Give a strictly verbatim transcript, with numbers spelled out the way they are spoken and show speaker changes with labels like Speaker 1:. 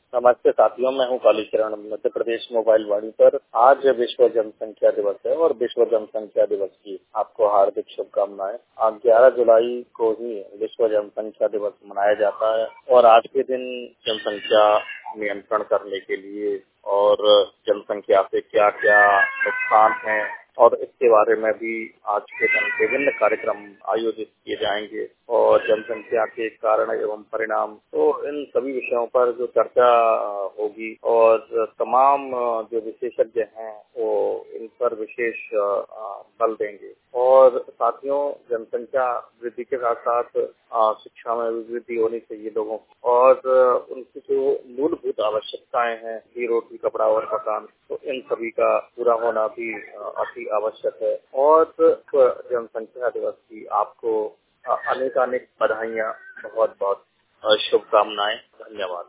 Speaker 1: नमस्ते साथियों, मैं हूं कालीचरण मध्य प्रदेश मोबाइल वाणी पर। आज विश्व जनसंख्या दिवस है और विश्व जनसंख्या दिवस की आपको हार्दिक शुभकामनाएं। आज ग्यारह जुलाई को ही विश्व जनसंख्या दिवस मनाया जाता है और आज के दिन जनसंख्या नियंत्रण करने के लिए और जनसंख्या से क्या क्या नुकसान है और इसके बारे में भी आज के दिन विभिन्न कार्यक्रम आयोजित किए जाएंगे और जनसंख्या के कारण एवं परिणाम, तो इन सभी विषयों पर जो चर्चा होगी और तमाम जो विशेषज्ञ हैं वो इन पर विशेष बल देंगे। और साथियों, जनसंख्या वृद्धि के साथ साथ शिक्षा में भी वृद्धि होनी चाहिए लोगों की और उनकी जो मूलभूत आवश्यकताएं हैं, ही रोटी कपड़ा और मकान, तो इन सभी का पूरा होना भी अति आवश्यक है। और जनसंख्या दिवस की आपको अनेकानेक बधाइयाँ, बहुत बहुत शुभकामनाएं। धन्यवाद।